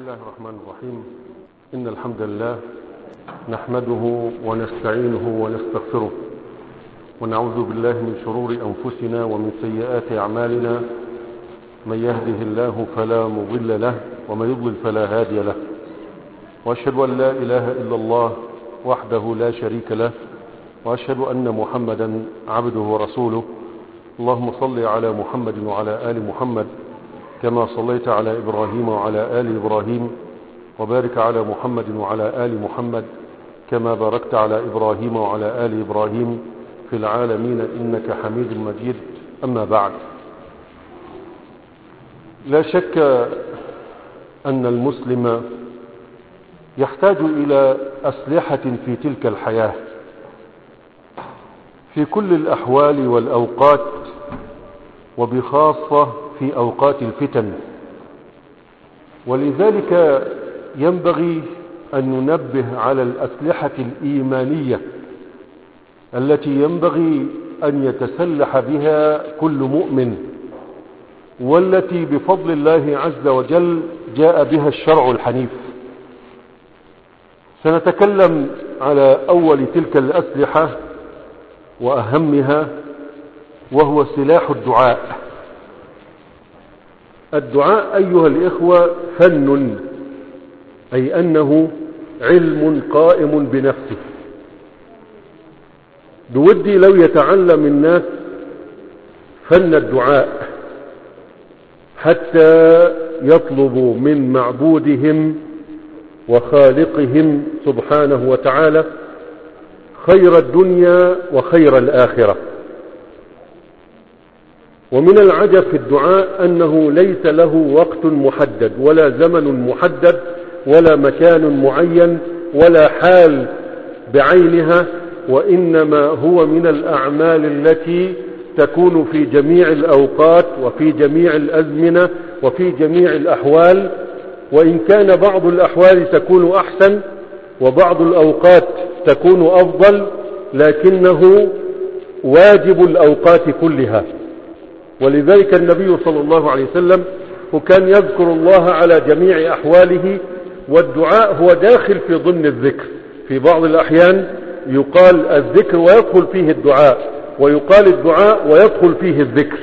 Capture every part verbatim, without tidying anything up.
الله الرحمن الرحيم. إن الحمد لله نحمده ونستعينه ونستغفره ونعوذ بالله من شرور أنفسنا ومن سيئات أعمالنا. من يهده الله فلا مضل له ومن يضلل فلا هادي له، وأشهد أن لا إله إلا الله وحده لا شريك له، وأشهد أن محمدا عبده ورسوله. اللهم صل على محمد وعلى آل محمد كما صليت على إبراهيم وعلى آل إبراهيم، وبارك على محمد وعلى آل محمد كما باركت على إبراهيم وعلى آل إبراهيم في العالمين إنك حميد مجيد. أما بعد، لا شك أن المسلم يحتاج إلى أسلحة في تلك الحياة في كل الأحوال والأوقات، وبخاصة في أوقات الفتن. ولذلك ينبغي أن ننبه على الأسلحة الإيمانية التي ينبغي أن يتسلح بها كل مؤمن، والتي بفضل الله عز وجل جاء بها الشرع الحنيف. سنتكلم على أول تلك الأسلحة وأهمها، وهو سلاح الدعاء. الدعاء أيها الإخوة فن، أي أنه علم قائم بنفسه. بودي لو يتعلم الناس فن الدعاء حتى يطلبوا من معبودهم وخالقهم سبحانه وتعالى خير الدنيا وخير الآخرة. ومن العجب في الدعاء أنه ليس له وقت محدد ولا زمن محدد ولا مكان معين ولا حال بعينها، وإنما هو من الأعمال التي تكون في جميع الأوقات وفي جميع الأزمنة وفي جميع الأحوال. وإن كان بعض الأحوال تكون أحسن وبعض الأوقات تكون أفضل، لكنه واجب الأوقات كلها. ولذلك النبي صلى الله عليه وسلم وكان يذكر الله على جميع أحواله، والدعاء هو داخل في ضمن الذكر. في بعض الأحيان يقال الذكر ويدخل فيه الدعاء، ويقال الدعاء ويدخل فيه الذكر.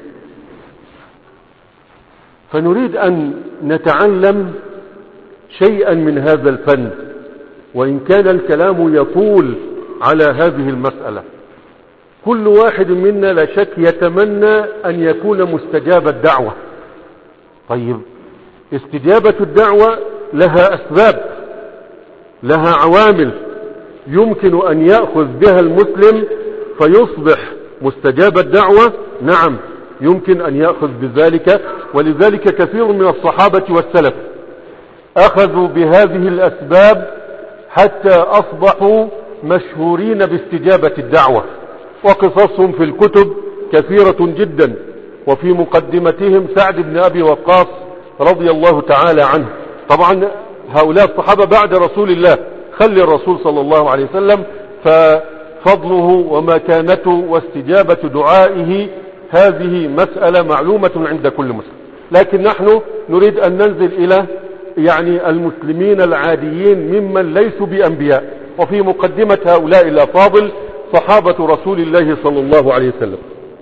فنريد أن نتعلم شيئا من هذا الفن، وإن كان الكلام يطول على هذه المسألة. كل واحد منا لا شك يتمنى أن يكون مستجاب الدعوة. طيب، استجابة الدعوة لها أسباب، لها عوامل يمكن أن يأخذ بها المسلم فيصبح مستجاب الدعوة. نعم، يمكن أن يأخذ بذلك. ولذلك كثير من الصحابة والسلف أخذوا بهذه الأسباب حتى أصبحوا مشهورين باستجابة الدعوة، وقصصهم في الكتب كثيرة جدا. وفي مقدمتهم سعد بن أبي وقاص رضي الله تعالى عنه. طبعا هؤلاء الصحابة بعد رسول الله، خلي الرسول صلى الله عليه وسلم، ففضله ومكانته واستجابة دعائه هذه مسألة معلومة عند كل مسلم. لكن نحن نريد أن ننزل إلى يعني المسلمين العاديين ممن ليسوا بأنبياء، وفي مقدمة هؤلاء الأفاضل صحابة رسول الله صلى الله عليه وسلم.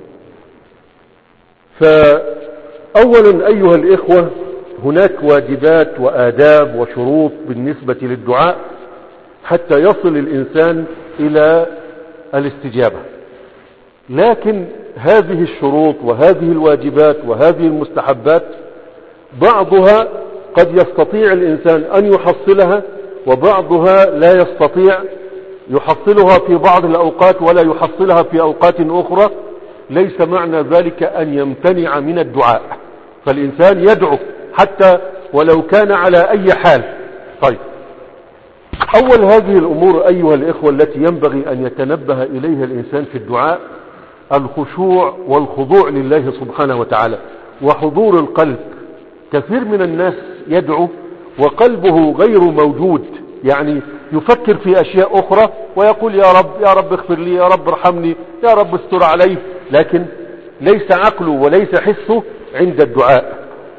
فأولا أيها الإخوة، هناك واجبات وآداب وشروط بالنسبة للدعاء حتى يصل الإنسان إلى الاستجابة. لكن هذه الشروط وهذه الواجبات وهذه المستحبات بعضها قد يستطيع الإنسان أن يحصلها، وبعضها لا يستطيع يحصلها في بعض الأوقات ولا يحصلها في أوقات أخرى. ليس معنى ذلك أن يمتنع من الدعاء، فالإنسان يدعو حتى ولو كان على أي حال. طيب، أول هذه الأمور أيها الإخوة التي ينبغي أن يتنبه إليها الإنسان في الدعاء الخشوع والخضوع لله سبحانه وتعالى وحضور القلب. كثير من الناس يدعو وقلبه غير موجود، يعني يفكر في أشياء أخرى ويقول يا رب يا رب اغفر لي، يا رب ارحمني، يا رب استر علي، لكن ليس عقله وليس حسه عند الدعاء.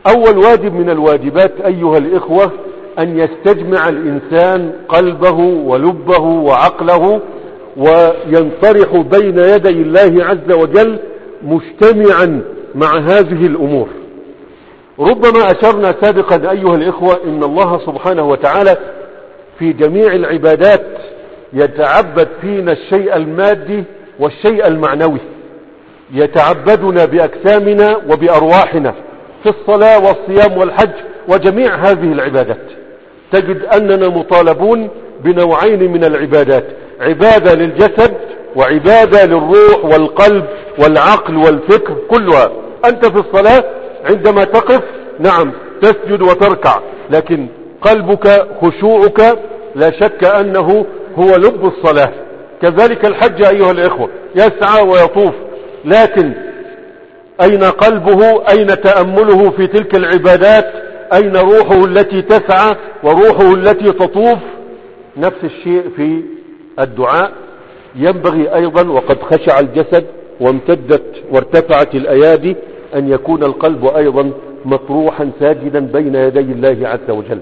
أول واجب من الواجبات أيها الإخوة أن يستجمع الإنسان قلبه ولبه وعقله وينطرح بين يدي الله عز وجل مجتمعا مع هذه الأمور. ربما أشرنا سابقا أيها الإخوة إن الله سبحانه وتعالى في جميع العبادات يتعبد فينا الشيء المادي والشيء المعنوي، يتعبدنا بأجسامنا وبأرواحنا في الصلاة والصيام والحج وجميع هذه العبادات. تجد أننا مطالبون بنوعين من العبادات، عبادة للجسد وعبادة للروح والقلب والعقل والفكر كلها. أنت في الصلاة عندما تقف نعم تسجد وتركع، لكن قلبك خشوعك لا شك أنه هو لب الصلاة. كذلك الحج أيها الإخوة يسعى ويطوف، لكن أين قلبه؟ أين تأمله في تلك العبادات؟ أين روحه التي تسعى وروحه التي تطوف؟ نفس الشيء في الدعاء. ينبغي أيضا وقد خشع الجسد وامتدت وارتفعت الأيادي أن يكون القلب أيضا مطروحا ساجدا بين يدي الله عز وجل.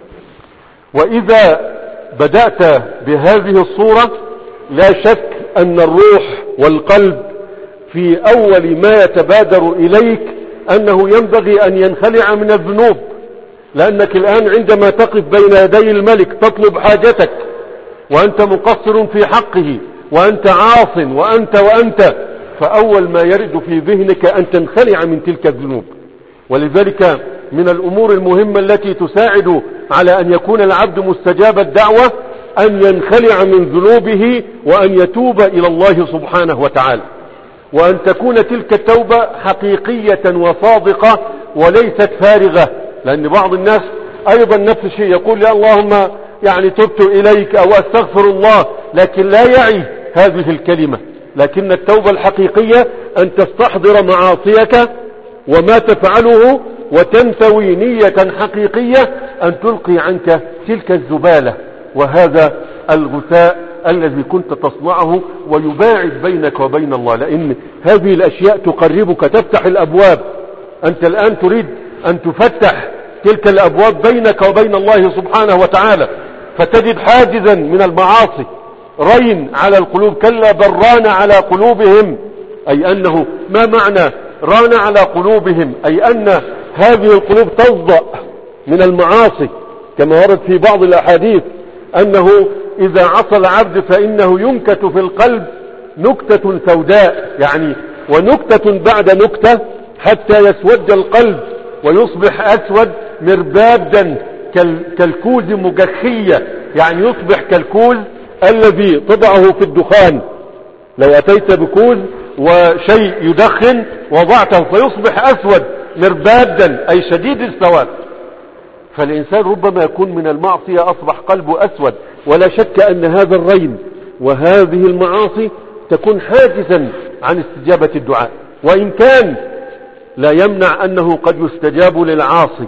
وإذا بدأت بهذه الصورة لا شك أن الروح والقلب في أول ما يتبادر إليك أنه ينبغي أن ينخلع من الذنوب، لأنك الآن عندما تقف بين يدي الملك تطلب حاجتك وأنت مقصر في حقه وأنت عاص وأنت وأنت، فأول ما يرد في ذهنك أن تنخلع من تلك الذنوب. ولذلك من الأمور المهمة التي تساعد على أن يكون العبد مستجاب الدعوة أن ينخلع من ذنوبه وأن يتوب إلى الله سبحانه وتعالى، وأن تكون تلك التوبة حقيقية وصادقة وليست فارغة. لأن بعض الناس أيضا نفس الشيء يقول يا اللهم يعني تبت إليك أو أستغفر الله، لكن لا يعي هذه الكلمة. لكن التوبة الحقيقية أن تستحضر معاصيك وما تفعله وتنتوي نية حقيقية أن تلقي عنك تلك الزبالة وهذا الغثاء الذي كنت تصنعه ويباعد بينك وبين الله. لأن هذه الأشياء تقربك، تفتح الأبواب. أنت الآن تريد أن تفتح تلك الأبواب بينك وبين الله سبحانه وتعالى، فتجد حاجزا من المعاصي رين على القلوب. كلا بل ران على قلوبهم، أي أنه ما معنى ران على قلوبهم؟ أي أن هذه القلوب تصدأ من المعاصي، كما ورد في بعض الأحاديث أنه إذا عصى العبد فإنه ينكت في القلب نكتة سوداء، يعني ونكتة بعد نكتة حتى يسود القلب ويصبح أسود مربادا كالكوز مجخية، يعني يصبح كالكوز الذي تضعه في الدخان. لو أتيت بكوز وشيء يدخن وضعته فيصبح أسود مربادا أي شديد السواد. فالإنسان ربما يكون من المعصية أصبح قلبه أسود، ولا شك أن هذا الرين وهذه المعاصي تكون حاجزا عن استجابة الدعاء. وإن كان لا يمنع أنه قد يستجاب للعاصي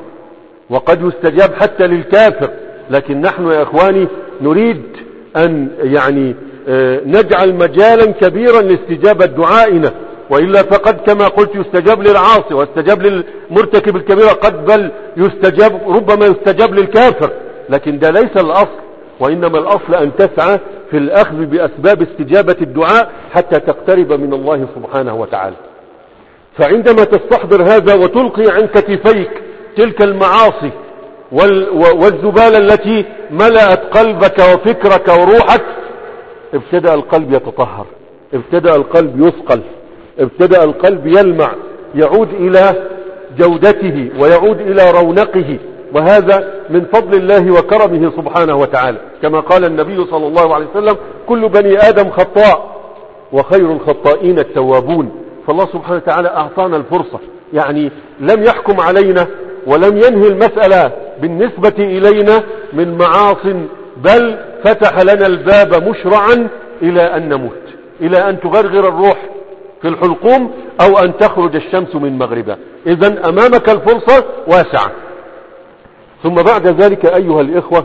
وقد يستجاب حتى للكافر، لكن نحن يا إخواني نريد أن يعني نجعل مجالا كبيرا لاستجابة دعائنا، وإلا فقد كما قلت يستجاب للعاصي واستجاب للمرتكب الكبيرة، قد بل يستجاب ربما يستجاب للكافر، لكن ده ليس الأصل. وإنما الأصل أن تسعى في الأخذ بأسباب استجابة الدعاء حتى تقترب من الله سبحانه وتعالى. فعندما تستحضر هذا وتلقي عن كتفيك تلك المعاصي والزبالة التي ملأت قلبك وفكرك وروحك، ابتدأ القلب يتطهر، ابتدأ القلب يثقل، ابتدأ القلب يلمع، يعود إلى جودته ويعود إلى رونقه. وهذا من فضل الله وكرمه سبحانه وتعالى، كما قال النبي صلى الله عليه وسلم كل بني آدم خطاء وخير الخطائين التوابون. فالله سبحانه وتعالى أعطانا الفرصة، يعني لم يحكم علينا ولم ينهي المسألة بالنسبة إلينا من معاص، بل فتح لنا الباب مشرعا إلى أن نموت، إلى أن تغرغر الروح في الحلقوم أو أن تخرج الشمس من مغربها. إذن أمامك الفرصة واسعة. ثم بعد ذلك أيها الإخوة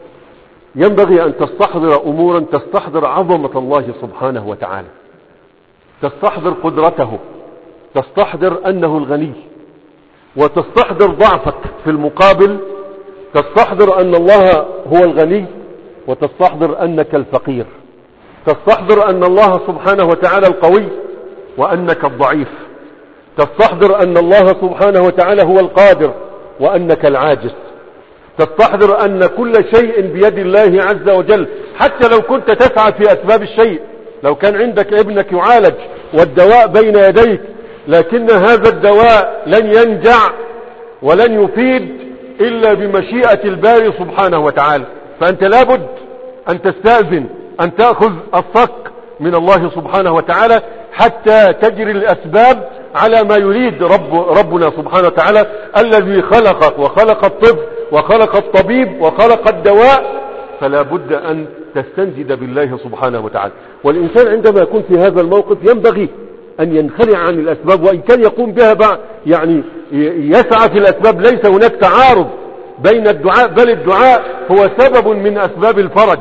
ينبغي أن تستحضر أمورا، تستحضر عظمة الله سبحانه وتعالى، تستحضر قدرته، تستحضر أنه الغني، وتستحضر ضعفك في المقابل، تستحضر أن الله هو الغني، وتستحضر أنك الفقير، تستحضر أن الله سبحانه وتعالى القوي وأنك الضعيف، تستحضر أن الله سبحانه وتعالى هو القادر وأنك العاجز، تستحضر أن كل شيء بيد الله عز وجل. حتى لو كنت تسعى في أسباب الشيء، لو كان عندك ابنك يعالج والدواء بين يديك، لكن هذا الدواء لن ينجع ولن يفيد إلا بمشيئة الباري سبحانه وتعالى، فأنت لابد أن تستأذن أن تأخذ الصك من الله سبحانه وتعالى حتى تجري الأسباب على ما يريد رب ربنا سبحانه وتعالى، الذي خلقك وخلق الطب وخلق الطبيب وخلق الدواء، فلا بد أن تستنجد بالله سبحانه وتعالى. والإنسان عندما يكون في هذا الموقف ينبغي أن ينخلع عن الأسباب، وإن كان يقوم بها بعد يعني يسعى في الأسباب، ليس هناك تعارض بين الدعاء، بل الدعاء هو سبب من أسباب الفرج.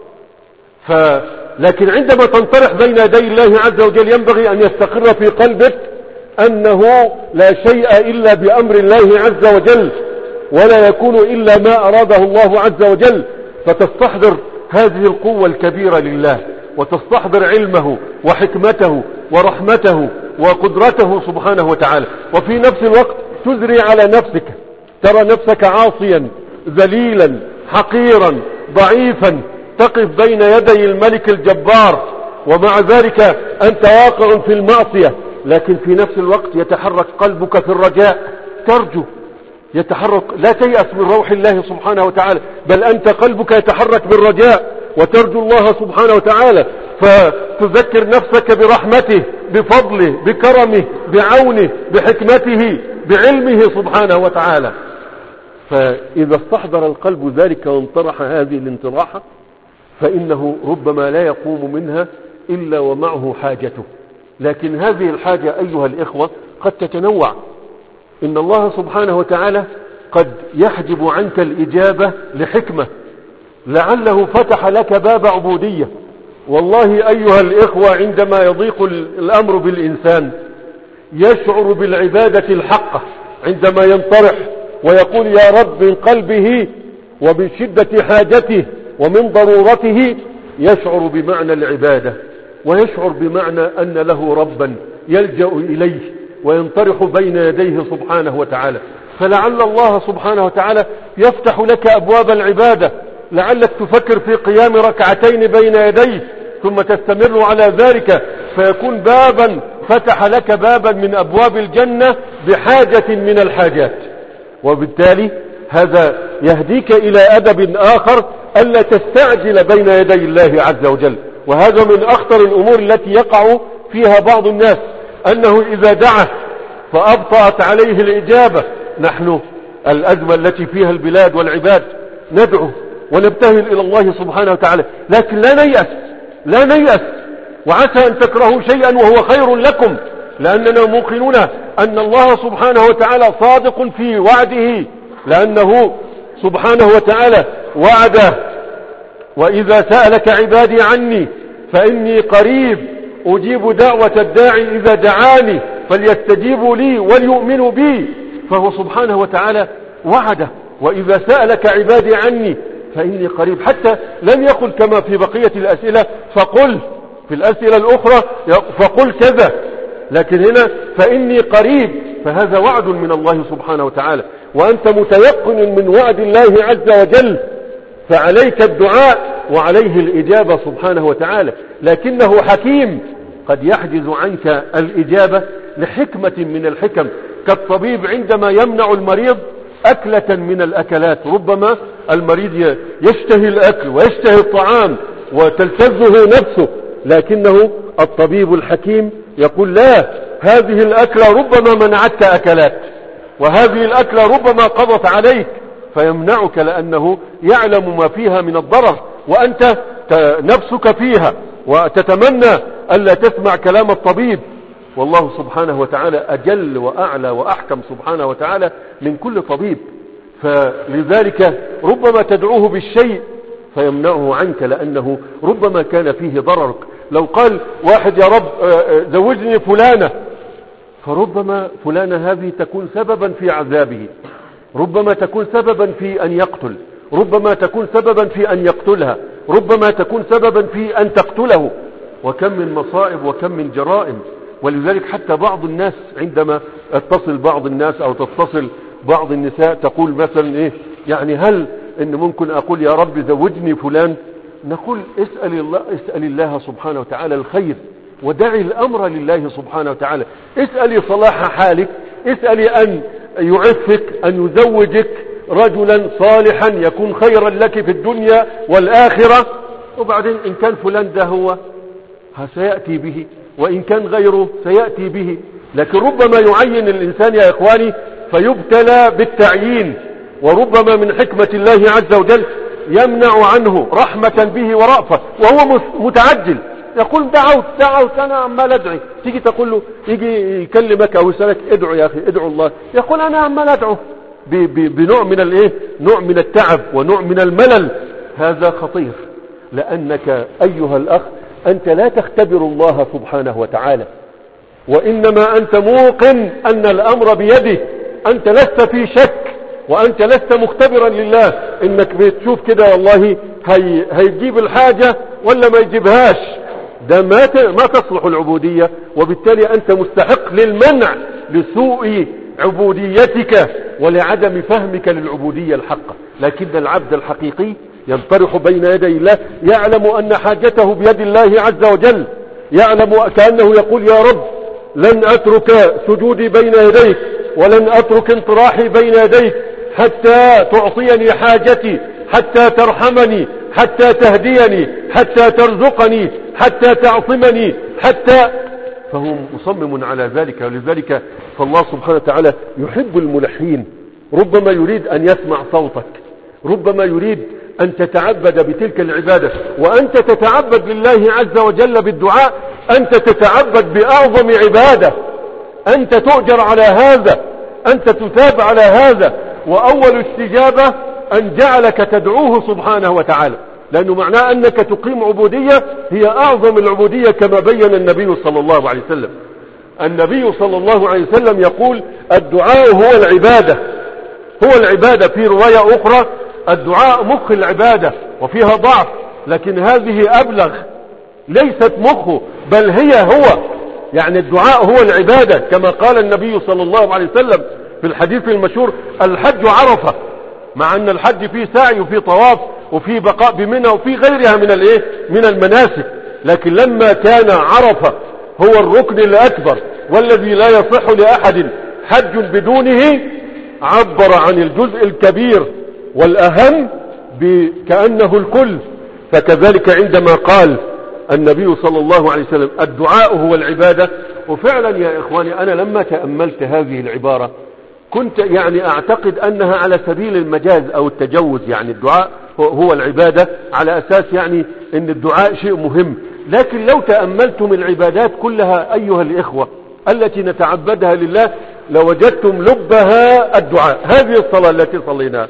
ف لكن عندما تنطرح بين يدي الله عز وجل ينبغي أن يستقر في قلبك أنه لا شيء إلا بأمر الله عز وجل، ولا يكون إلا ما أراده الله عز وجل، فتستحضر هذه القوة الكبيرة لله، وتستحضر علمه وحكمته ورحمته وقدرته سبحانه وتعالى. وفي نفس الوقت تزري على نفسك، ترى نفسك عاصيا ذليلا حقيرا ضعيفا، تقف بين يدي الملك الجبار، ومع ذلك أنت واقع في المعصية، لكن في نفس الوقت يتحرك قلبك في الرجاء، ترجو، يتحرك، لا تيأس من روح الله سبحانه وتعالى، بل أنت قلبك يتحرك بالرجاء وترجو الله سبحانه وتعالى، فتذكر نفسك برحمته بفضله بكرمه بعونه بحكمته بعلمه سبحانه وتعالى. فإذا استحضر القلب ذلك وانطرح هذه الانطراحة، فإنه ربما لا يقوم منها إلا ومعه حاجته. لكن هذه الحاجة أيها الإخوة قد تتنوع. إن الله سبحانه وتعالى قد يحجب عنك الإجابة لحكمة، لعله فتح لك باب عبودية. والله أيها الإخوة عندما يضيق الأمر بالإنسان يشعر بالعبادة الحقة، عندما ينطرح ويقول يا رب من قلبه ومن شدة حاجته ومن ضرورته، يشعر بمعنى العبادة، ويشعر بمعنى أن له ربا يلجأ إليه وينطرح بين يديه سبحانه وتعالى. فلعل الله سبحانه وتعالى يفتح لك أبواب العبادة، لعلك تفكر في قيام ركعتين بين يديه ثم تستمر على ذلك، فيكون بابا فتح لك بابا من أبواب الجنة بحاجة من الحاجات. وبالتالي هذا يهديك إلى أدب آخر، ألا تستعجل بين يدي الله عز وجل. وهذا من أخطر الأمور التي يقع فيها بعض الناس، أنه إذا دعا فأبطأت عليه الإجابة. نحن الأزمة التي فيها البلاد والعباد ندعو ونبتهل إلى الله سبحانه وتعالى، لكن لا نيأس لا نيأس وعسى أن تكرهوا شيئا وهو خير لكم، لأننا موقنون أن الله سبحانه وتعالى صادق في وعده، لأنه سبحانه وتعالى وعد وإذا سألك عبادي عني فإني قريب أجيب دعوة الداعي إذا دعاني فليستجيبوا لي وليؤمنوا بي. فهو سبحانه وتعالى وعده وإذا سألك عبادي عني فإني قريب، حتى لم يقل كما في بقية الأسئلة فقل، في الأسئلة الأخرى فقل كذا، لكن هنا فإني قريب، فهذا وعد من الله سبحانه وتعالى، وأنت متيقن من وعد الله عز وجل، فعليك الدعاء وعليه الإجابة سبحانه وتعالى. لكنه حكيم قد يحجز عنك الإجابة لحكمة من الحكم، كالطبيب عندما يمنع المريض أكلة من الأكلات، ربما المريض يشتهي الأكل ويشتهي الطعام وتلتذه نفسه، لكنه الطبيب الحكيم يقول لا، هذه الأكلة ربما منعتك أكلات، وهذه الأكلة ربما قضت عليك، فيمنعك لأنه يعلم ما فيها من الضرر، وأنت نفسك فيها وتتمنى ألا تسمع كلام الطبيب. والله سبحانه وتعالى أجل وأعلى وأحكم سبحانه وتعالى من كل طبيب، فلذلك ربما تدعوه بالشيء فيمنعه عنك لأنه ربما كان فيه ضررك. لو قال واحد يا رب زوجني فلانة، فربما فلانة هذه تكون سببا في عذابه، ربما تكون سببا في أن يقتل، ربما تكون سببا في أن يقتلها، ربما تكون سببا في أن تقتله. وكم من مصائب وكم من جرائم. ولذلك حتى بعض الناس عندما اتصل بعض الناس أو تتصل بعض النساء تقول مثلا إيه يعني هل إن ممكن أقول يا رب زوجني فلان؟ نقول اسأل الله, اسأل الله سبحانه وتعالى الخير، ودعي الأمر لله سبحانه وتعالى. اسألي صلاح حالك، اسألي أن يعفك، أن يزوجك رجلا صالحا يكون خيرا لك في الدنيا والآخرة. وبعدين إن كان فلان ده هو سيأتي به، وإن كان غيره سيأتي به. لكن ربما يعين الإنسان يا إخواني فيبتلى بالتعيين، وربما من حكمة الله عز وجل يمنع عنه رحمة به ورأفة، وهو متعجل يقول دعوت دعوت أنا عمال أدعي. تيجي تقول له، يجي يكلمك أو يسألك ادعو يا أخي ادعو الله، يقول أنا عمال أدعو بنوع من الايه، نوع من التعب ونوع من الملل. هذا خطير، لأنك أيها الأخ أنت لا تختبر الله سبحانه وتعالى، وإنما أنت موقن أن الأمر بيده. أنت لست في شك، وأنت لست مختبرا لله إنك بتشوف كده والله هي هيجيب الحاجة ولا ما يجيبهاش. ده ما ما تصلح العبودية، وبالتالي أنت مستحق للمنع لسوء عبوديتك ولعدم فهمك للعبودية الحقة. لكن العبد الحقيقي ينطرح بين يدي الله، يعلم أن حاجته بيد الله عز وجل، يعلم كأنه يقول يا رب لن أترك سجودي بين يديك، ولن أترك انطراحي بين يديك حتى تعطيني حاجتي، حتى ترحمني، حتى تهديني، حتى ترزقني، حتى تعصمني، حتى. فهو مصمم على ذلك. ولذلك فالله سبحانه وتعالى يحب الملحين. ربما يريد أن يسمع صوتك، ربما يريد أن تتعبد بتلك العبادة، وأنت تتعبد لله عز وجل بالدعاء. أنت تتعبد بأعظم عبادة، أنت تؤجر على هذا، أنت تثاب على هذا. وأول استجابة أن جعلك تدعوه سبحانه وتعالى، لأنه معناه أنك تقيم عبودية هي أعظم العبودية، كما بين النبي صلى الله عليه وسلم. النبي صلى الله عليه وسلم يقول الدعاء هو العبادة، هو العبادة. في رواية أخرى الدعاء مخ العبادة، وفيها ضعف، لكن هذه أبلغ، ليست مخه بل هي هو. يعني الدعاء هو العبادة، كما قال النبي صلى الله عليه وسلم في الحديث المشهور الحج عرفة، مع أن الحج فيه سعي وفيه طواف وفيه بقاء بمنى وفيه غيرها من الايه من المناسك، لكن لما كان عرفة هو الركن الأكبر والذي لا يصح لأحد حج بدونه، عبر عن الجزء الكبير والأهم كأنه الكل. فكذلك عندما قال النبي صلى الله عليه وسلم الدعاء هو العبادة، وفعلا يا إخواني أنا لما تأملت هذه العبارة كنت يعني أعتقد أنها على سبيل المجاز أو التجوز، يعني الدعاء هو العبادة على أساس يعني أن الدعاء شيء مهم. لكن لو تأملتم العبادات كلها أيها الإخوة التي نتعبدها لله لوجدتم لبها الدعاء. هذه الصلاة التي صليناها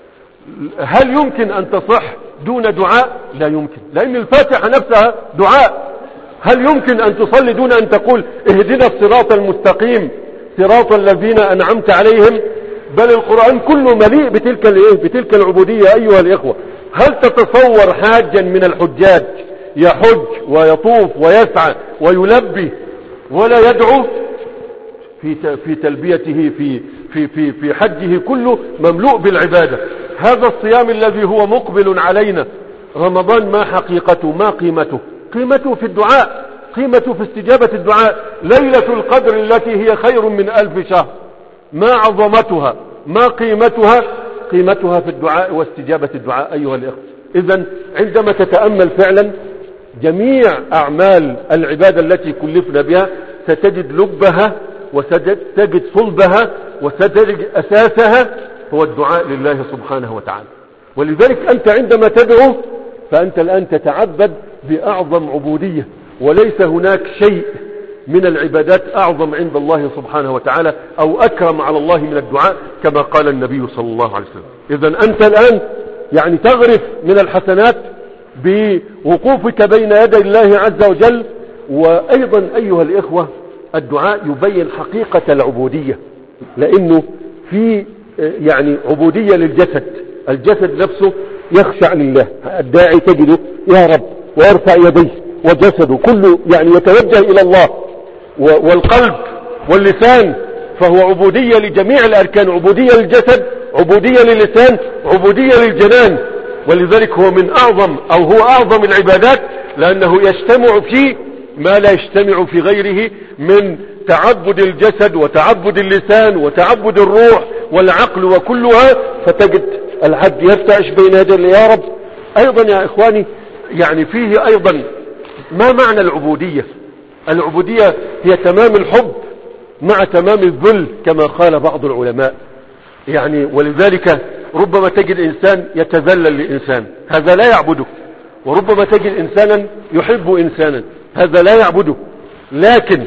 هل يمكن أن تصح دون دعاء؟ لا يمكن، لأن الفاتحة نفسها دعاء. هل يمكن أن تصلي دون أن تقول اهدنا الصراط المستقيم صراط الذين أنعمت عليهم؟ بل القرآن كله مليء بتلك الايه بتلك العبودية أيها الإخوة. هل تتصور حاجا من الحجاج يحج ويطوف ويسعى ويلبي ولا يدعو في في تلبيته في في في في حجه كله مملوء بالعبادة؟ هذا الصيام الذي هو مقبل علينا رمضان ما حقيقته؟ ما قيمته؟ قيمته في الدعاء، قيمته في استجابة الدعاء. ليلة القدر التي هي خير من ألف شهر ما عظمتها ما قيمتها؟ قيمتها في الدعاء واستجابة الدعاء أيها الإخوة. إذن عندما تتأمل فعلا جميع أعمال العبادة التي كلفنا بها ستجد لبها وستجد صلبها وستجد أساسها هو الدعاء لله سبحانه وتعالى. ولذلك أنت عندما تدعو فأنت الآن تتعبد بأعظم عبودية، وليس هناك شيء من العبادات أعظم عند الله سبحانه وتعالى أو أكرم على الله من الدعاء، كما قال النبي صلى الله عليه وسلم. إذن أنت الآن يعني تغرف من الحسنات بوقوفك بين يدي الله عز وجل. وأيضا أيها الإخوة الدعاء يبين حقيقة العبودية، لأنه في يعني عبودية للجسد، الجسد نفسه يخشع لله، الداعي تجده يا رب ويرفع يديه وجسده كله يعني يتوجه إلى الله، والقلب واللسان، فهو عبودية لجميع الأركان، عبودية للجسد، عبودية للسان، عبودية للجنان. ولذلك هو من أعظم أو هو أعظم العبادات، لأنه يجتمع فيه ما لا يجتمع في غيره من تعبد الجسد وتعبد اللسان وتعبد الروح والعقل وكلها، فتجد العبد يرتعش بين يديه يا رب. أيضا يا إخواني يعني فيه أيضا ما معنى العبودية؟ العبودية هي تمام الحب مع تمام الذل كما قال بعض العلماء يعني. ولذلك ربما تجد إنسان يتذلل لإنسان، هذا لا يعبده، وربما تجد إنسانا يحب إنسانا، هذا لا يعبده. لكن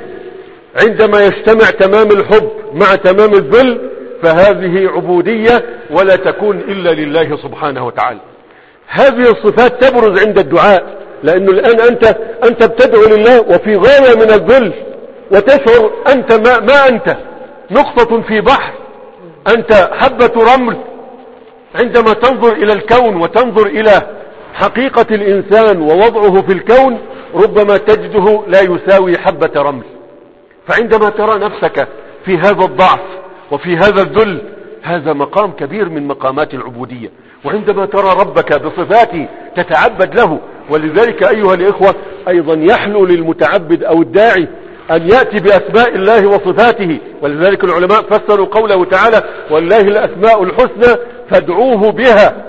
عندما يجتمع تمام الحب مع تمام الذل فهذه عبودية ولا تكون إلا لله سبحانه وتعالى. هذه الصفات تبرز عند الدعاء، لأنه الآن أنت أنت بتدعو لله وفي غاية من الذل، وتشعر أنت ما, ما أنت نقطة في بحر، أنت حبة رمل. عندما تنظر إلى الكون وتنظر إلى حقيقة الإنسان ووضعه في الكون ربما تجده لا يساوي حبة رمل. فعندما ترى نفسك في هذا الضعف وفي هذا الذل، هذا مقام كبير من مقامات العبودية. وعندما ترى ربك بصفاته تتعبد له. ولذلك أيها الإخوة أيضا يحلو للمتعبد أو الداعي أن يأتي بأسماء الله وصفاته. ولذلك العلماء فسروا قوله تعالى والله الأسماء الحسنى فادعوه بها،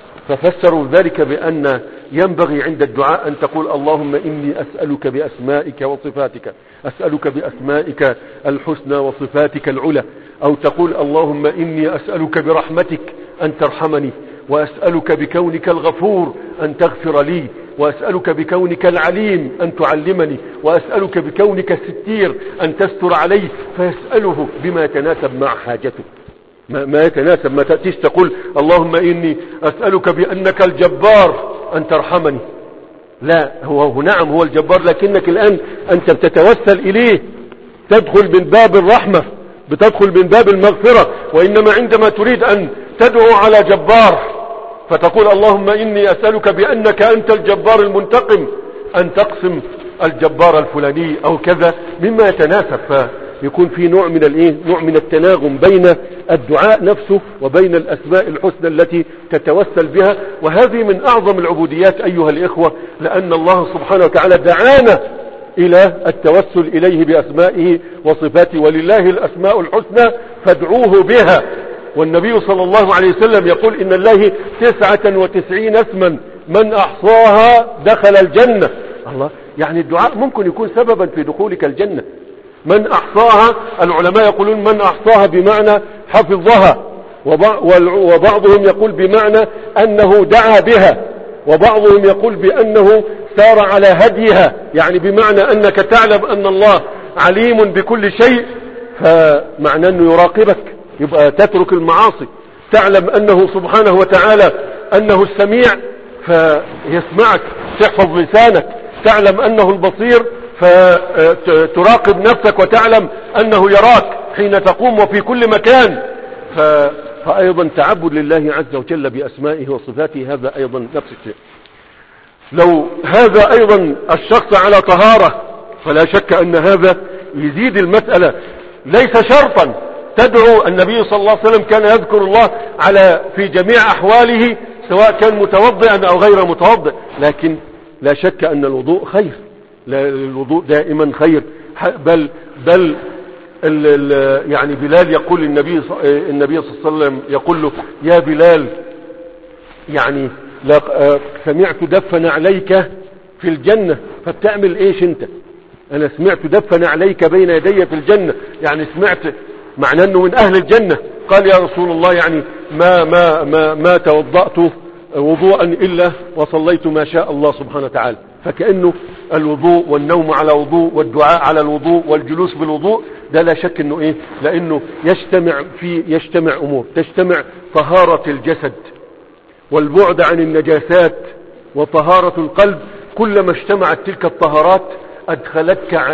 ففسروا ذلك بأن ينبغي عند الدعاء أن تقول اللهم إني أسألك بأسمائك وصفاتك، أسألك بأسمائك الحسنى وصفاتك العلى. أو تقول اللهم إني أسألك برحمتك أن ترحمني، وأسألك بكونك الغفور أن تغفر لي، وأسألك بكونك العليم أن تعلمني، وأسألك بكونك الستير أن تستر علي. فيسأله بما يتناسب مع حاجته، ما يتناسب. ما تأتيش تقول اللهم إني أسألك بأنك الجبار أن ترحمني، لا، هو نعم هو الجبار، لكنك الآن أنت بتتوسل إليه، تدخل من باب الرحمة، بتدخل من باب المغفرة. وإنما عندما تريد أن تدعو على جبار فتقول اللهم إني أسألك بأنك أنت الجبار المنتقم أن تقسم الجبار الفلاني أو كذا، مما يتناسب. فيكون في نوع من الايه نوع من التناغم بين الدعاء نفسه وبين الأسماء الحسنى التي تتوسل بها. وهذه من أعظم العبوديات أيها الإخوة، لأن الله سبحانه وتعالى دعانا إلى التوسل إليه بأسمائه وصفاته. ولله الأسماء الحسنى فادعوه بها. والنبي صلى الله عليه وسلم يقول إن الله تسعة وتسعين اسما من أحصاها دخل الجنة. الله، يعني الدعاء ممكن يكون سببا في دخولك الجنة. من أحصاها، العلماء يقولون من أحصاها بمعنى حفظها، وبعضهم يقول بمعنى أنه دعا بها، وبعضهم يقول بأنه سار على هديها، يعني بمعنى أنك تعلم أن الله عليم بكل شيء، فمعنى أنه يراقبك يبقى تترك المعاصي. تعلم أنه سبحانه وتعالى أنه السميع فيسمعك تحفظ لسانك. تعلم أنه البصير فتراقب نفسك وتعلم أنه يراك حين تقوم وفي كل مكان. فأيضا تعبد لله عز وجل بأسمائه وصفاته هذا أيضا نفس الشيء. لو هذا أيضا الشخص على طهارة فلا شك أن هذا يزيد المسألة. ليس شرطا تدعو، النبي صلى الله عليه وسلم كان يذكر الله على في جميع أحواله سواء كان متوضئا أو غير متوضئ، لكن لا شك أن الوضوء خير، الوضوء دائما خير. بل بل ال ال يعني بلال يقول للنبي النبي صلى الله عليه وسلم يقول له يا بلال يعني سمعت دفن عليك في الجنة فبتعمل ايش انت؟ انا سمعت دفن عليك بين يدي في الجنة، يعني سمعت معنى انه من اهل الجنة. قال يا رسول الله يعني ما ما ما ما توضأت وضوءا الا وصليت ما شاء الله سبحانه وتعالى. فكأنه الوضوء والنوم على وضوء والدعاء على الوضوء والجلوس بالوضوء ده لا شك انه ايه، لانه يجتمع في يجتمع امور، تجتمع طهارة الجسد والبعد عن النجاسات وطهارة القلب. كلما اجتمعت تلك الطهارات ادخلتك على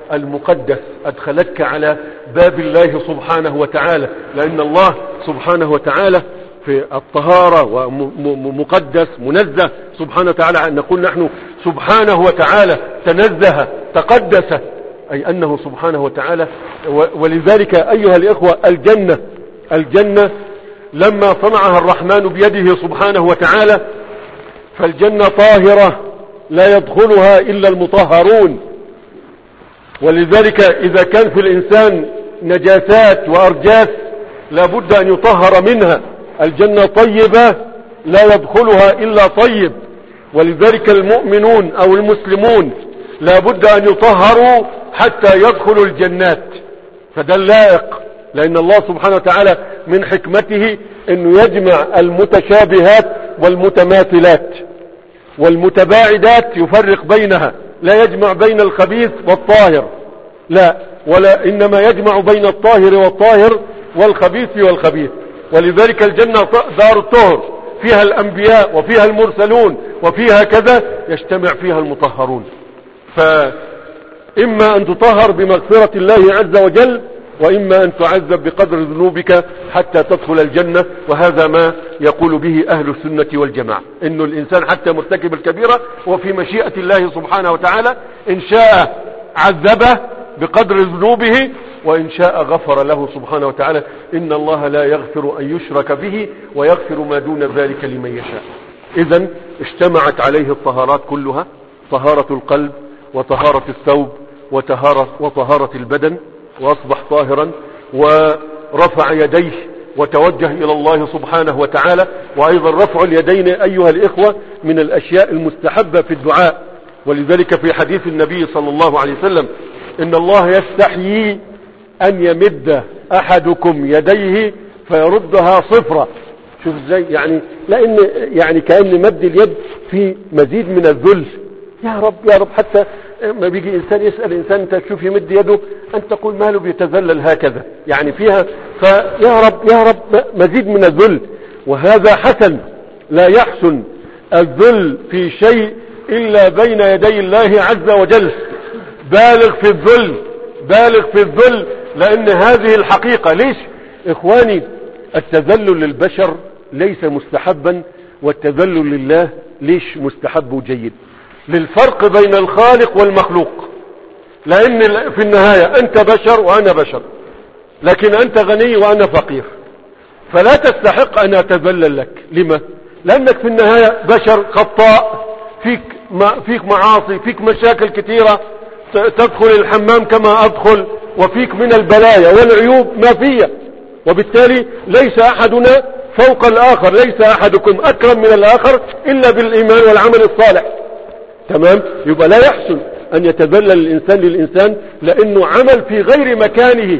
المقدس أدخلتك على باب الله سبحانه وتعالى، لأن الله سبحانه وتعالى في الطهارة ومقدس منزه سبحانه وتعالى. أن نقول نحن سبحانه وتعالى تنزه تقدس، أي أنه سبحانه وتعالى. ولذلك أيها الإخوة الجنة الجنة لما صنعها الرحمن بيده سبحانه وتعالى فالجنة طاهرة لا يدخلها إلا المطهرون. ولذلك إذا كان في الإنسان نجاسات وأرجاس لابد أن يطهر منها. الجنة طيبة لا يدخلها إلا طيب، ولذلك المؤمنون أو المسلمون لابد أن يطهروا حتى يدخلوا الجنات. فده اللائق، لأن الله سبحانه وتعالى من حكمته أنه يجمع المتشابهات والمتماثلات، والمتباعدات يفرق بينها، لا يجمع بين الخبيث والطاهر، لا، ولا إنما يجمع بين الطاهر والطاهر والخبيث والخبيث. ولذلك الجنة دار الطهر، فيها الأنبياء وفيها المرسلون وفيها كذا، يجتمع فيها المطهرون. فإما أن تطهر بمغفرة الله عز وجل، وإما أن تعذب بقدر ذنوبك حتى تدخل الجنة. وهذا ما يقول به أهل السنة والجماعة، إنه الإنسان حتى مرتكب الكبيرة وفي مشيئة الله سبحانه وتعالى، إن شاء عذبه بقدر ذنوبه وإن شاء غفر له سبحانه وتعالى. إن الله لا يغفر أن يشرك به ويغفر ما دون ذلك لمن يشاء. إذن اجتمعت عليه الطهارات كلها، طهارة القلب وطهارة الثوب وطهارة, وطهارة البدن، وأصبح طاهرا ورفع يديه وتوجه إلى الله سبحانه وتعالى. وأيضا رفع اليدين أيها الإخوة من الأشياء المستحبة في الدعاء. ولذلك في حديث النبي صلى الله عليه وسلم إن الله يستحيي أن يمد أحدكم يديه فيردها صفرا. شوف ازاي، يعني لأن يعني كأن مد اليد في مزيد من الذل. يا رب يا رب، حتى ما بيجي إنسان يسأل إنسان أنت تشوف يمد يده أن تقول ماله بيتذلل هكذا، يعني فيها فيا رب يا رب مزيد من الذل. وهذا حسن، لا يحسن الذل في شيء إلا بين يدي الله عز وجل. بالغ في الذل، بالغ في الذل، لأن هذه الحقيقة. ليش إخواني التذلل للبشر ليس مستحبا، والتذلل لله ليش مستحب وجيد؟ للفرق بين الخالق والمخلوق. لأن في النهاية أنت بشر وأنا بشر، لكن أنت غني وأنا فقير، فلا تستحق أن أتذلل لك. لما؟ لأنك في النهاية بشر خطاء، فيك فيك معاصي، فيك مشاكل كثيرة، تدخل الحمام كما أدخل، وفيك من البلايا والعيوب ما فيها. وبالتالي ليس أحدنا فوق الآخر، ليس أحدكم أكرم من الآخر إلا بالإيمان والعمل الصالح. تمام؟ يبقى لا يحسن أن يتذلل الإنسان للإنسان لأنه عمل في غير مكانه.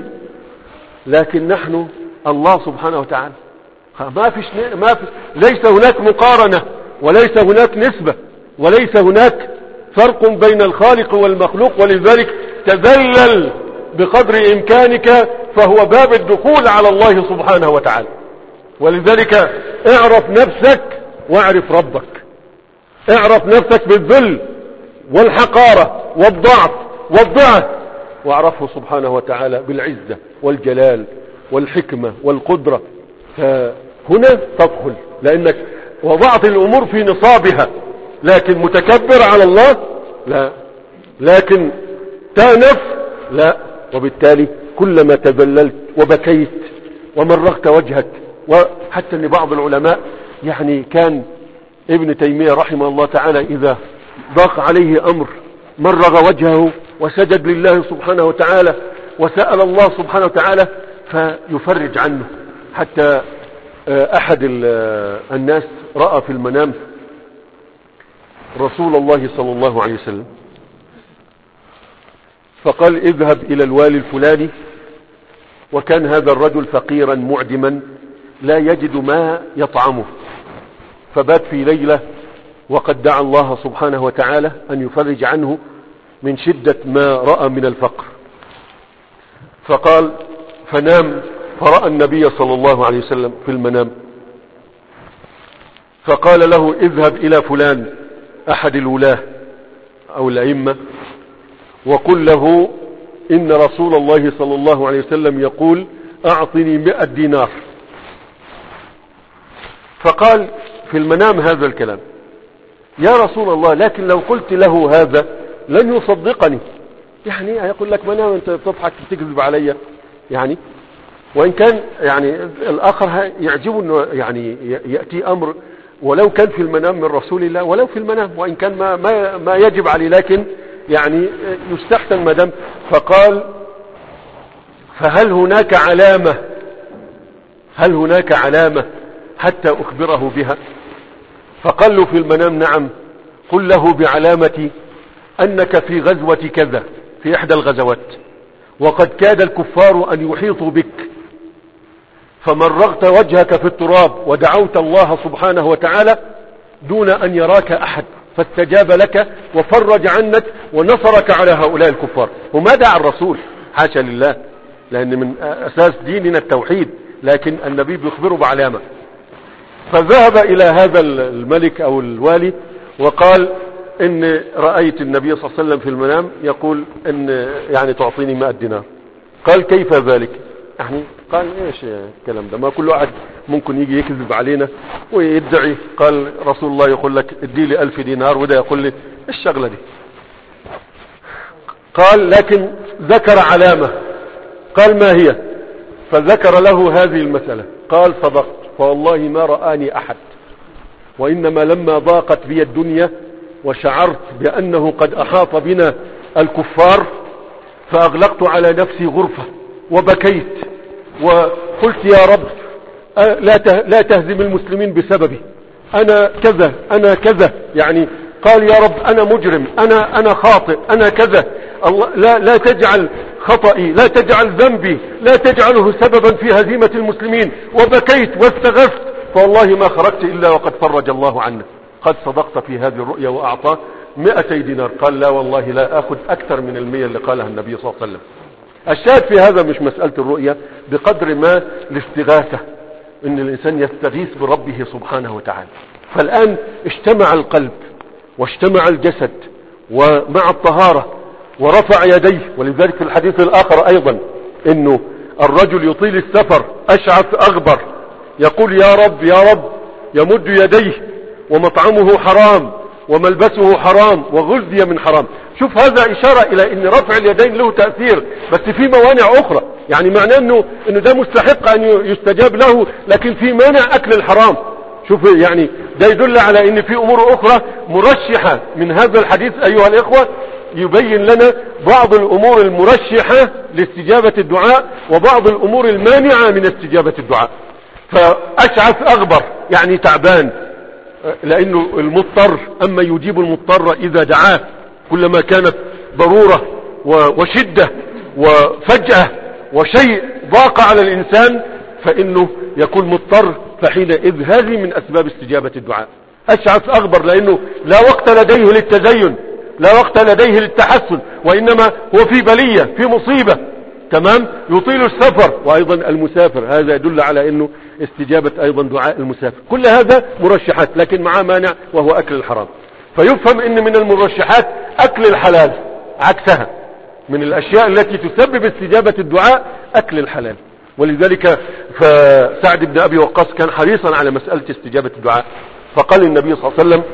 لكن نحن الله سبحانه وتعالى ما فيش ما في ليس هناك مقارنة، وليس هناك نسبة، وليس هناك فرق بين الخالق والمخلوق. ولذلك تذلل بقدر إمكانك، فهو باب الدخول على الله سبحانه وتعالى. ولذلك اعرف نفسك واعرف ربك، اعرف نفسك بالذل والحقارة والضعف والضعف، واعرفه سبحانه وتعالى بالعزة والجلال والحكمة والقدرة. فهنا تدخل، لأنك وضعت الأمور في نصابها. لكن متكبر على الله لا، لكن تانف لا. وبالتالي كلما تذللت وبكيت ومرغت وجهك. وحتى ان بعض العلماء يعني كان ابن تيمية رحمه الله تعالى إذا ضاق عليه أمر مرغ وجهه وسجد لله سبحانه وتعالى وسأل الله سبحانه وتعالى فيفرج عنه. حتى أحد الناس رأى في المنام رسول الله صلى الله عليه وسلم، فقال اذهب إلى الوالي الفلاني. وكان هذا الرجل فقيرا معدما لا يجد ما يطعمه، فبات في ليلة وقد دعا الله سبحانه وتعالى أن يفرج عنه من شدة ما رأى من الفقر. فقال فنام، فرأى النبي صلى الله عليه وسلم في المنام، فقال له اذهب إلى فلان أحد الولاة أو الأئمة وقل له إن رسول الله صلى الله عليه وسلم يقول أعطني مئة دينار. فقال في المنام هذا الكلام: يا رسول الله، لكن لو قلت له هذا لن يصدقني. يعني يقول لك منام، أنت بتضحك بتكذب علي يعني. وإن كان يعني الآخر يعجبه أنه يعني يأتي أمر ولو كان في المنام من رسول الله، ولو في المنام، وإن كان ما, ما, ما يجب عليه، لكن يعني يستحسن ما دام. فقال: فهل هناك علامة هل هناك علامة حتى أخبره بها؟ فقال له في المنام: نعم، قل له بعلامة أنك في غزوة كذا، في إحدى الغزوات، وقد كاد الكفار أن يحيطوا بك، فمرغت وجهك في التراب ودعوت الله سبحانه وتعالى دون أن يراك أحد، فاستجاب لك وفرج عنك ونصرك على هؤلاء الكفار. وما دعا الرسول، حاشا لله، لأن من أساس ديننا التوحيد، لكن النبي بيخبره بعلامة. فذهب إلى هذا الملك أو الوالي وقال: إن رأيت النبي صلى الله عليه وسلم في المنام يقول إن يعني تعطيني مئة دينار. قال: كيف ذلك؟ يعني قال: ايش الكلام ده؟ ما كل واحد ممكن يجي يكذب علينا ويدعي. قال: رسول الله يقول لك ادي لي ألف دينار، وده يقول لي الشغلة دي. قال: لكن ذكر علامة. قال: ما هي؟ فذكر له هذه المسألة. قال: صدقت، فوالله ما رآني أحد، وإنما لما ضاقت بي الدنيا وشعرت بأنه قد أحاط بنا الكفار فأغلقت على نفسي غرفة وبكيت وقلت: يا رب لا تهزم المسلمين بسببي، أنا كذا أنا كذا. يعني قال: يا رب أنا مجرم، أنا أنا خاطئ، أنا كذا، الله لا لا تجعل خطئي، لا تجعل ذنبي، لا تجعله سببا في هزيمة المسلمين. وبكيت واستغفت، فوالله ما خرجت إلا وقد فرج الله عنه. قد صدقت في هذه الرؤيا، وأعطاه مئتي دينار. قال: لا والله لا أخذ أكثر من المية اللي قالها النبي صلى الله عليه وسلم. الشاهد في هذا مش مسألة الرؤية بقدر ما الاستغاثة، ان الانسان يستغيث بربه سبحانه وتعالى. فالآن اجتمع القلب واجتمع الجسد ومع الطهارة ورفع يديه. ولذلك في الحديث الآخر أيضا انه الرجل يطيل السفر أشعث أغبر يقول: يا رب يا رب، يمد يديه ومطعمه حرام وملبسه حرام وغذي من حرام. شوف، هذا إشارة إلى أن رفع اليدين له تأثير، بس في موانع أخرى. يعني معناه أنه, إنه ده مستحق أن يستجاب له، لكن في مانع أكل الحرام. شوف، يعني ده يدل على أن في أمور أخرى مرشحة من هذا الحديث أيها الإخوة، يبين لنا بعض الأمور المرشحة لاستجابة الدعاء وبعض الأمور المانعة من استجابة الدعاء. فأشعث أغبر يعني تعبان، لأنه المضطر أما يجيب المضطر إذا دعاه، كلما كانت ضرورة وشدة وفجأة وشيء ضاق على الإنسان فإنه يكون مضطر، فحينئذ هذه من أسباب استجابة الدعاء. أشعث أغبر لأنه لا وقت لديه للتزين، لا وقت لديه للتحسن، وإنما هو في بلية، في مصيبة. تمام. يطيل السفر، وأيضا المسافر، هذا يدل على أنه استجابة أيضا دعاء المسافر. كل هذا مرشحات، لكن مع مانع وهو أكل الحرام. فيفهم أن من المرشحات أكل الحلال، عكسها من الأشياء التي تسبب استجابة الدعاء أكل الحلال. ولذلك فسعد بن أبي وقاص كان حريصا على مسألة استجابة الدعاء. فقال النبي صلى الله عليه وسلم،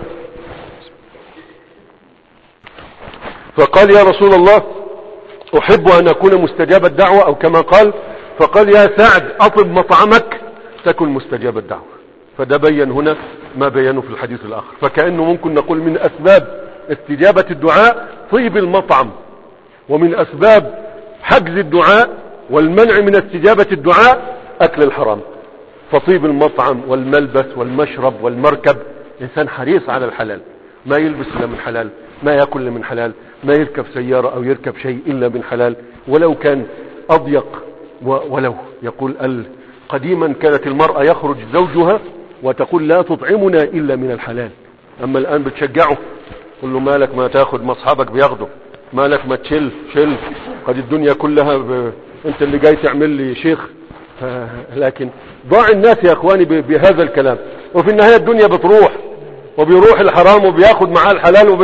فقال: يا رسول الله، أحب أن أكون مستجاب الدعوة، أو كما قال. فقال: يا سعد، أطب مطعمك تكن مستجاب الدعوة. فده بين هنا ما بينه في الحديث الآخر. فكأنه ممكن نقول من أسباب استجابة الدعاء طيب المطعم، ومن أسباب حجز الدعاء والمنع من استجابة الدعاء أكل الحرام. فطيب المطعم والملبس والمشرب والمركب، إنسان حريص على الحلال، ما يلبس إلا من حلال، ما يأكل إلا من حلال، ما يركب سيارة أو يركب شيء إلا من حلال، ولو كان أضيق. ولو يقول قديما كانت المرأة يخرج زوجها وتقول: لا تطعمنا إلا من الحلال. أما الآن بتشجعه، قل له: مالك ما تاخد، ما أصحابك بياخدوا، مالك ما تشل شل، قد الدنيا كلها ب... انت اللي جاي تعمل لي شيخ. لكن ضاع الناس يا اخواني بهذا الكلام، وفي النهاية الدنيا بتروح، وبيروح الحرام وبياخد معاه الحلال، وبت...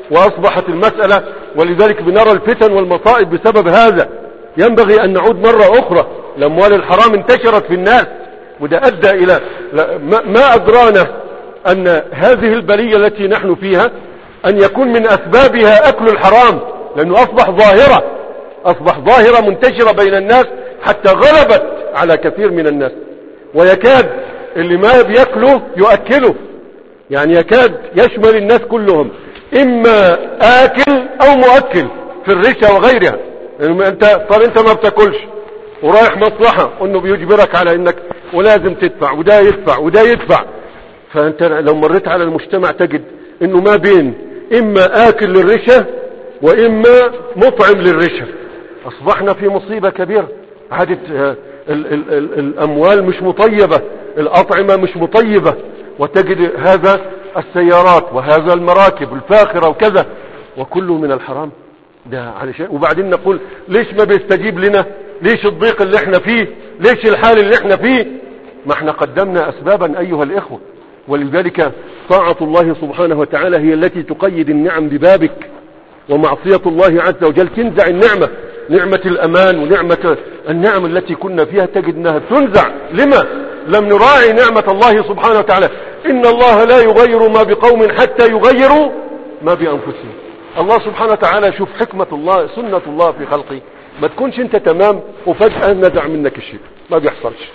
وأصبحت المسألة، ولذلك بنرى الفتن والمصائب بسبب هذا. ينبغي أن نعود مرة أخرى. الأموال الحرام انتشرت في الناس، وده أدى إلى ما أدرانا أن هذه البلية التي نحن فيها أن يكون من أسبابها أكل الحرام، لأنه أصبح ظاهرة أصبح ظاهرة منتشرة بين الناس حتى غلبت على كثير من الناس، ويكاد اللي ما بيأكله يؤكله، يعني يكاد يشمل الناس كلهم، إما آكل أو مؤكل في الرشا وغيرها. يعني أنت طب أنت ما بتاكلش ورايح مصلحة أنه بيجبرك على أنك ولازم تدفع، وده يدفع وده يدفع. فأنت لو مريت على المجتمع تجد أنه ما بين إما آكل للرشا وإما مطعم للرشا. أصبحنا في مصيبة كبيرة. عادت ال ال ال الأموال مش مطيبة، الأطعمة مش مطيبة، وتجد هذا السيارات وهذا المراكب الفاخرة وكذا، وكله من الحرام. ده على شيء. وبعدين نقول ليش ما بيستجيب لنا؟ ليش الضيق اللي احنا فيه؟ ليش الحال اللي احنا فيه؟ ما احنا قدمنا أسبابا أيها الإخوة. ولذلك طاعة الله سبحانه وتعالى هي التي تقيد النعم ببابك، ومعصية الله عز وجل تنزع النعمة، نعمة الأمان ونعمة النعم التي كنا فيها تجد أنها تنزع. لما لم نراعي نعمة الله سبحانه وتعالى؟ إن الله لا يغير ما بقوم حتى يغيروا ما بأنفسهم. الله سبحانه وتعالى، شوف حكمة الله، سنة الله في خلقه، ما تكونش انت تمام وفجأة نزع منك الشيء، ما بيحصلش.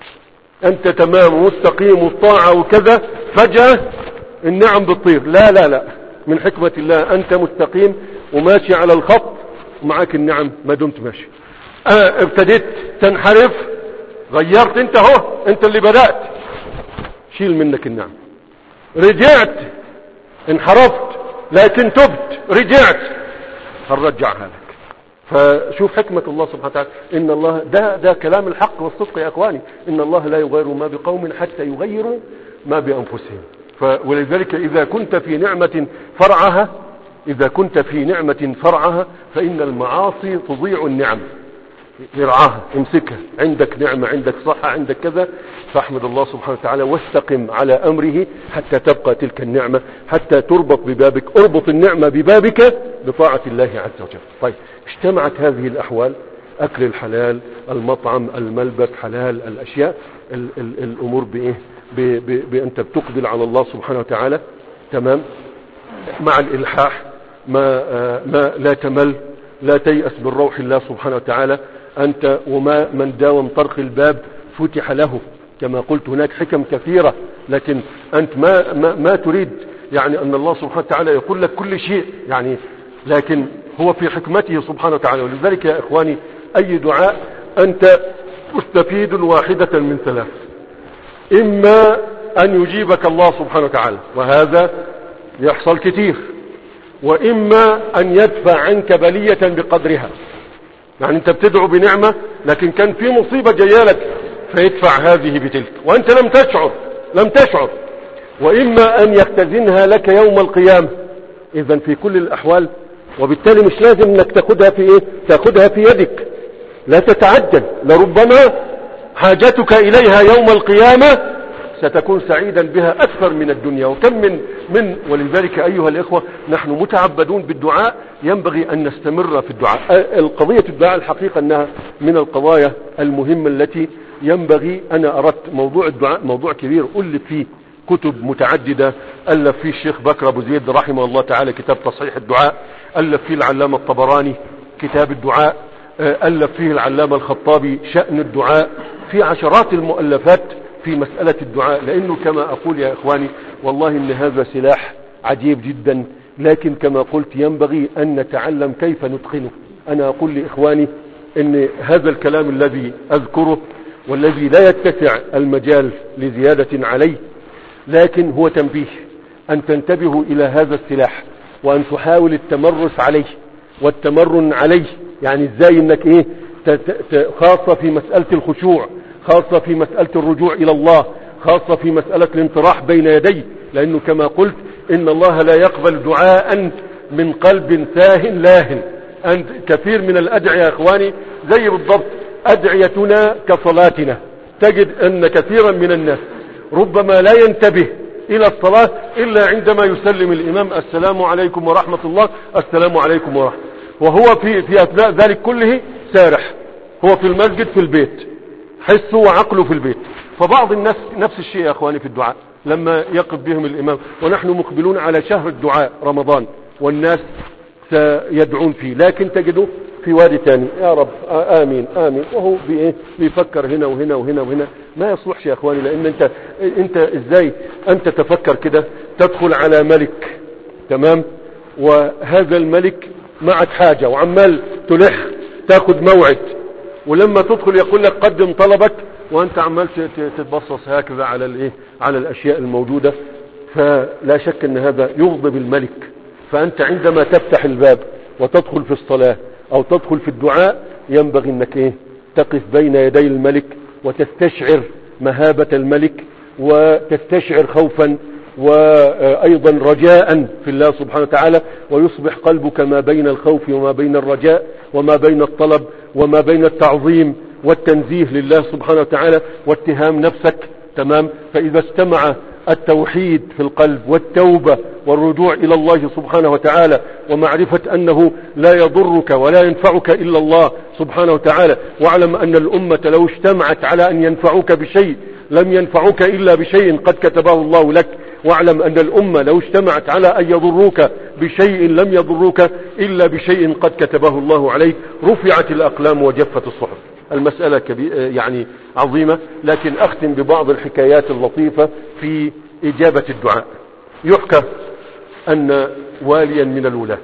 انت تمام ومستقيم والطاعة وكذا، فجأة النعم بتطير. لا لا لا، من حكمة الله انت مستقيم وماشي على الخط، ومعاك النعم ما دمت ماشي. اه ابتديت تنحرف، غيرت انت اهو، انت اللي بدأت، شيل منك النعم. رجعت انحرفت لكن تبت، رجعت، هنرجعها لك. فشوف حكمة الله سبحانه وتعالى. إن الله ده ده كلام الحق والصدق يا إخواني. إن الله لا يغير ما بقوم حتى يغيروا ما بأنفسهم. ولذلك إذا كنت في نعمة فرعها إذا كنت في نعمة فرعها فإن المعاصي تضيع النعم. ارعاها، امسكها. عندك نعمة، عندك صحة، عندك كذا، فاحمد الله سبحانه وتعالى واستقم على أمره حتى تبقى تلك النعمة، حتى تربط ببابك. اربط النعمة ببابك بطاعة الله عز وجل. طيب، اجتمعت هذه الأحوال، أكل الحلال، المطعم، الملبس حلال، الأشياء ال ال الأمور بإيه؟ بأنت بتقبل على الله سبحانه وتعالى، تمام، مع الإلحاح، ما, ما لا تمل، لا تيأس من روح الله سبحانه وتعالى. أنت وما من داوم طرق الباب فتح له، كما قلت هناك حكم كثيرة، لكن أنت ما, ما, ما تريد يعني أن الله سبحانه وتعالى يقول لك كل شيء يعني، لكن هو في حكمته سبحانه وتعالى. ولذلك يا إخواني أي دعاء أنت مستفيد واحدة من ثلاث: إما أن يجيبك الله سبحانه وتعالى، وهذا يحصل كثير، وإما أن يدفع عنك بلية بقدرها، يعني أنت بتدعو بنعمة لكن كان في مصيبة جاية لك فيدفع هذه بتلك وأنت لم تشعر لم تشعر وإما أن يختزنها لك يوم القيامة. إذن في كل الأحوال، وبالتالي مش لازم أنك تأخذها في إيه؟ تأخذها في يدك، لا تتعجل، لربما حاجتك إليها يوم القيامة ستكون سعيدا بها أكثر من الدنيا. وكم من من ولذلك أيها الإخوة نحن متعبدون بالدعاء، ينبغي أن نستمر في الدعاء. القضية الدعاء الحقيقة أنها من القضايا المهمة التي ينبغي. أنا أردت موضوع الدعاء موضوع كبير، ألف فيه كتب متعددة، ألف فيه الشيخ بكر أبو زيد رحمه الله تعالى كتاب تصحيح الدعاء، ألف فيه العلامة الطبراني كتاب الدعاء، ألف فيه العلامة الخطابي شأن الدعاء، في عشرات المؤلفات في مسألة الدعاء. لأنه كما أقول يا إخواني والله إن هذا سلاح عجيب جدا، لكن كما قلت ينبغي أن نتعلم كيف نتقنه. أنا أقول لإخواني إن هذا الكلام الذي أذكره والذي لا يتسع المجال لزيادة عليه، لكن هو تنبيه أن تنتبهوا إلى هذا السلاح، وأن تحاول التمرس عليه والتمرن عليه. يعني إزاي إنك إيه، خاصة في مسألة الخشوع، خاصة في مسألة الرجوع إلى الله، خاصة في مسألة الانطراح بين يديه، لأنه كما قلت إن الله لا يقبل دعاء من قلب ساه لاهن. أنت كثير من الأدعية يا إخواني زي بالضبط أدعيتنا كصلاتنا، تجد أن كثيرا من الناس ربما لا ينتبه إلى الصلاة إلا عندما يسلم الإمام السلام عليكم ورحمة الله، السلام عليكم ورحمة، وهو في في أثناء ذلك كله سارح، هو في المسجد في البيت، حسه وعقله في البيت. فبعض الناس نفس الشيء يا أخواني في الدعاء لما يقف بهم الإمام، ونحن مقبلون على شهر الدعاء رمضان والناس سيدعون فيه، لكن تجده في وادي ثاني، يا رب آمين آمين، وهو بإيه بيفكر هنا وهنا وهنا وهنا. ما يصلحش يا أخواني، لأن أنت أنت إزاي أنت تفكر كده؟ تدخل على ملك، تمام، وهذا الملك معك حاجة وعمال تلح تاخد موعد، ولما تدخل يقول لك قدم طلبك، وأنت عمال تتبصص هكذا على الإيه على الأشياء الموجودة. فلا شك أن هذا يغضب الملك. فأنت عندما تفتح الباب وتدخل في الصلاة أو تدخل في الدعاء ينبغي أنك إيه تقف بين يدي الملك وتستشعر مهابة الملك، وتستشعر خوفا وأيضا رجاء في الله سبحانه وتعالى، ويصبح قلبك ما بين الخوف وما بين الرجاء وما بين الطلب وما بين التعظيم والتنزيه لله سبحانه وتعالى واتهام نفسك، تمام. فإذا استمع التوحيد في القلب والتوبة والرجوع إلى الله سبحانه وتعالى ومعرفة أنه لا يضرك ولا ينفعك إلا الله سبحانه وتعالى، واعلم أن الأمة لو اجتمعت على أن ينفعوك بشيء لم ينفعوك إلا بشيء قد كتبه الله لك، واعلم أن الأمة لو اجتمعت على أن يضروك بشيء لم يضروك إلا بشيء قد كتبه الله عليك. رفعت الأقلام وجفت الصحف. المسألة كبيرة يعني عظيمة، لكن أختم ببعض الحكايات اللطيفة في إجابة الدعاء. يحكى أن واليا من الولاة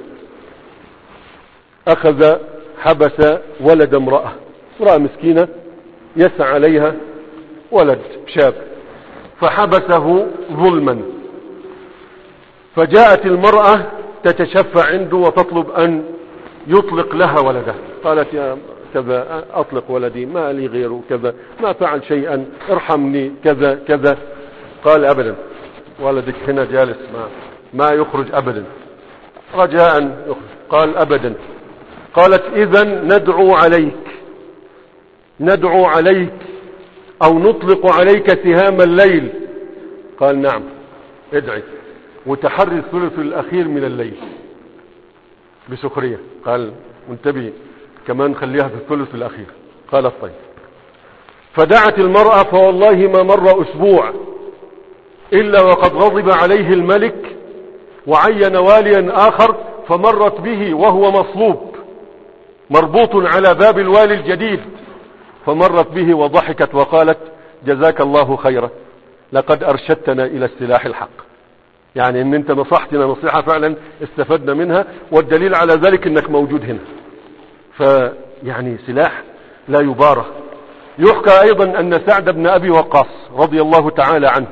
أخذ حبس ولد امرأة امرأة مسكينة يسعى عليها ولد شاب، فحبسه ظلما. فجاءت المرأة تتشفع عنده وتطلب أن يطلق لها ولدها. قالت يا كذا أطلق ولدي، ما لي غيره كذا، ما فعل شيئا، ارحمني كذا كذا. قال أبدا، ولدك هنا جالس ما, ما يخرج أبدا، رجاء يخرج. قال أبدا. قالت إذن ندعو عليك ندعو عليك أو نطلق عليك سهام الليل. قال نعم ادعي، وتحري الثلث الأخير من الليل بسخرية. قال منتبه كمان خليها في الثلث الأخير. قالت طيب. فدعت المرأة، فوالله ما مر أسبوع إلا وقد غضب عليه الملك وعين واليا آخر، فمرت به وهو مصلوب مربوط على باب الوالي الجديد، فمرت به وضحكت وقالت جزاك الله خيرا، لقد أرشدتنا إلى السلاح الحق. يعني ان انت نصحتنا نصيحة فعلا استفدنا منها، والدليل على ذلك انك موجود هنا. فيعني سلاح لا يبارى. يحكى ايضا ان سعد بن ابي وقاص رضي الله تعالى عنه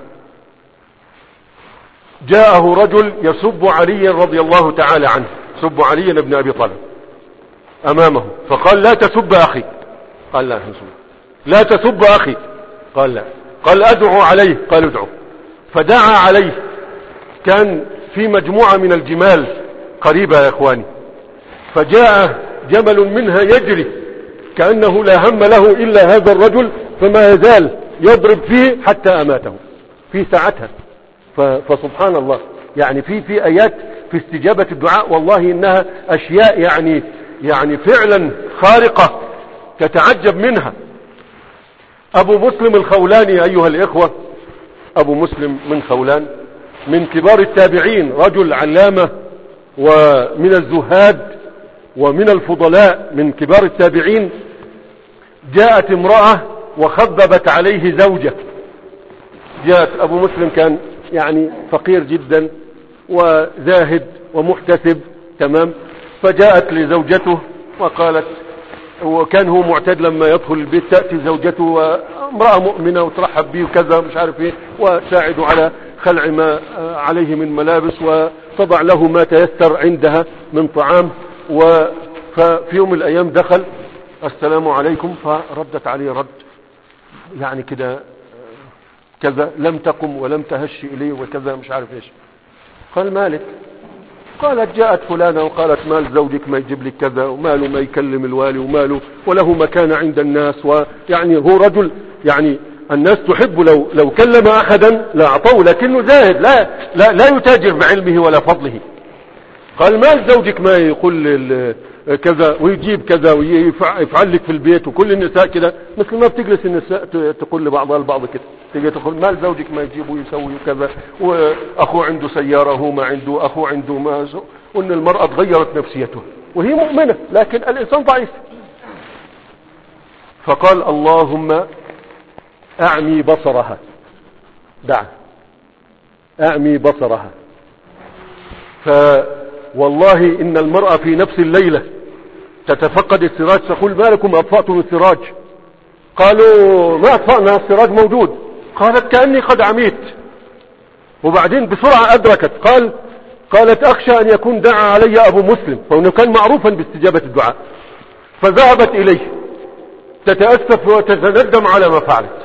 جاءه رجل يسب عليا رضي الله تعالى عنه، سب عليا بن ابي طالب امامه، فقال لا تسب اخي. قال لا لا تسب اخي. قال لا. قال ادعو عليه. قال ادعو. فدعا عليه. كان في مجموعة من الجمال قريبة يا اخواني، فجاء جمل منها يجري كأنه لا هم له إلا هذا الرجل، فما يزال يضرب فيه حتى أماته في ساعتها. فسبحان الله، يعني في في آيات في استجابة الدعاء والله إنها أشياء يعني يعني فعلا خارقة تتعجب منها. أبو مسلم الخولاني أيها الإخوة، أبو مسلم من خولان من كبار التابعين، رجل علامة ومن الزهاد ومن الفضلاء من كبار التابعين. جاءت امرأة وخببت عليه زوجة. جاءت أبو مسلم كان يعني فقير جدا وزاهد ومحتسب، تمام. فجاءت لزوجته وقالت، وكان هو معتاد لما يدخل البيت تأتي زوجته وامرأة مؤمنة وترحب به وكذا مش عارف ايه، وتساعد على خلع ما عليه من ملابس وتضع له ما تيسر عندها من طعام. ففي يوم من الأيام دخل السلام عليكم، فردت عليه رد يعني كده كذا، لم تقم ولم تهش إليه وكذا مش عارف ايش. قال مالك؟ قالت جاءت فلانة وقالت مال زوجك ما يجيب لك كذا، وماله ما يكلم الوالي، وماله وله مكانة عند الناس، ويعني هو رجل يعني الناس تحب لو لو كلم أحدا لا أعطوه، لكنه زاهد لا لا لا يتاجر بعلمه ولا فضله. قال مال زوجك ما يقول كذا ويجيب كذا ويفعل لك في البيت، وكل النساء كده مثل ما بتجلس النساء تقول لبعضها البعض كده، تيجي تقول مال زوجك ما يجيب ويسوي كذا، واخوه عنده سيارة هو ما عنده، اخوه عنده ما، وان المرأة تغيرت نفسيته وهي مؤمنة لكن الانسان ضعيف. فقال اللهم اعمي بصرها، دع اعمي بصرها. فوالله ان المرأة في نفس الليلة تتفقد السراج تقول ما لكم اطفأتم السراج؟ قالوا ما اطفأنا السراج موجود. قالت كأني قد عميت. وبعدين بسرعة ادركت، قال قالت اخشى ان يكون دعا علي ابو مسلم، فانه كان معروفا باستجابة الدعاء. فذهبت اليه تتأسف وتتندم على ما فعلت،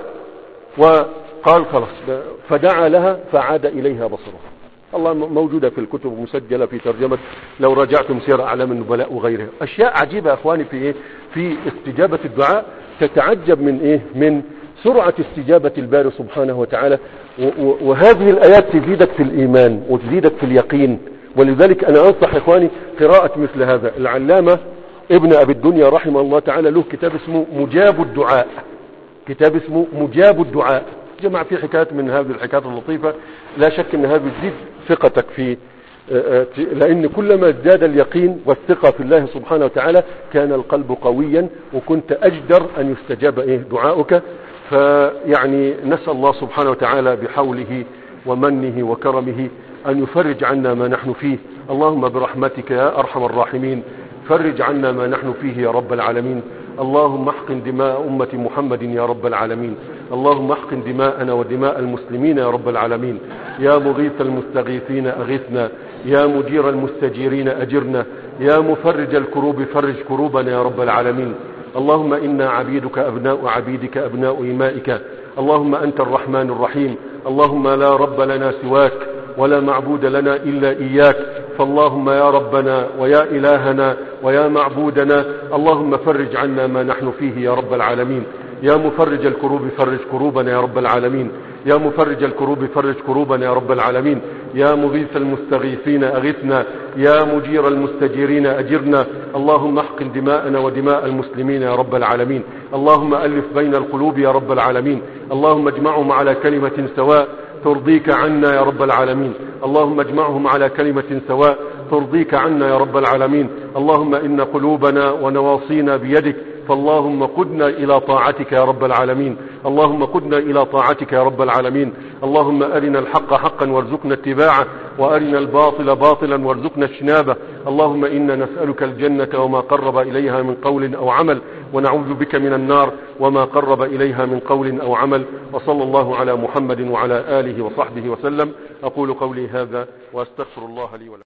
وقال خلاص، فدعا لها فعاد اليها بصرها. الله موجودة في الكتب مسجلة في ترجمة لو رجعتم سير أعلام النبلاء وغيرها. أشياء عجيبة يا أخواني في إيه؟ في استجابة الدعاء، تتعجب من إيه؟ من سرعة استجابة الباري سبحانه وتعالى. وهذه الآيات تزيدك في الإيمان وتزيدك في اليقين. ولذلك أنا أنصح إخواني قراءة مثل هذا. العلامة ابن أبي الدنيا رحمه الله تعالى له كتاب اسمه مجاب الدعاء، كتاب اسمه مجاب الدعاء، جمع فيه حكايات من هذه الحكايات اللطيفة. لا شك ان هذا تزيد ثقتك في، لان كلما ازداد اليقين والثقة في الله سبحانه وتعالى كان القلب قويا وكنت اجدر ان يستجاب ايه دعاؤك. فيعني نسأل الله سبحانه وتعالى بحوله ومنه وكرمه ان يفرج عنا ما نحن فيه. اللهم برحمتك يا ارحم الراحمين فرج عنا ما نحن فيه يا رب العالمين. اللهم احقن دماء أمة محمد يا رب العالمين. اللهم احقن دماءنا ودماء المسلمين يا رب العالمين. يا مغيث المستغيثين أغثنا، يا مجير المستجيرين أجرنا، يا مفرج الكروب فرج كروبنا يا رب العالمين. اللهم إنا عبيدك أبناء عبيدك أبناء إمائك. اللهم أنت الرحمن الرحيم. اللهم لا رب لنا سواك ولا معبود لنا إلا إياك. فاللهم يا ربنا ويا إلهنا ويا معبودنا اللهم فرج عنا ما نحن فيه يا رب العالمين. يا مفرج الكروب فرج كروبنا يا رب العالمين. يا مفرج الكروب فرج كروبنا يا رب العالمين. يا مغيث المستغيثين أغثنا، يا مجير المستجيرين أجرنا. اللهم احقن دماءنا ودماء المسلمين يا رب العالمين. اللهم ألف بين القلوب يا رب العالمين. اللهم اجمعهم على كلمة سواء ترضيك عنا يا رب العالمين. اللهم اجمعهم على كلمة سواء ترضيك عنا يا رب العالمين. اللهم إن قلوبنا ونواصينا بيدك، فاللهم قدنا إلى طاعتك يا رب العالمين. اللهم قدنا إلى طاعتك يا رب العالمين. اللهم أرنا الحق حقا وارزقنا اتباعه، وأرنا الباطل باطلا وارزقنا اجتنابه. اللهم إنا نسألك الجنة وما قرب إليها من قول أو عمل، ونعوذ بك من النار وما قرب إليها من قول أو عمل. وصلى الله على محمد وعلى آله وصحبه وسلم. أقول قولي هذا وأستغفر الله لي ولكم.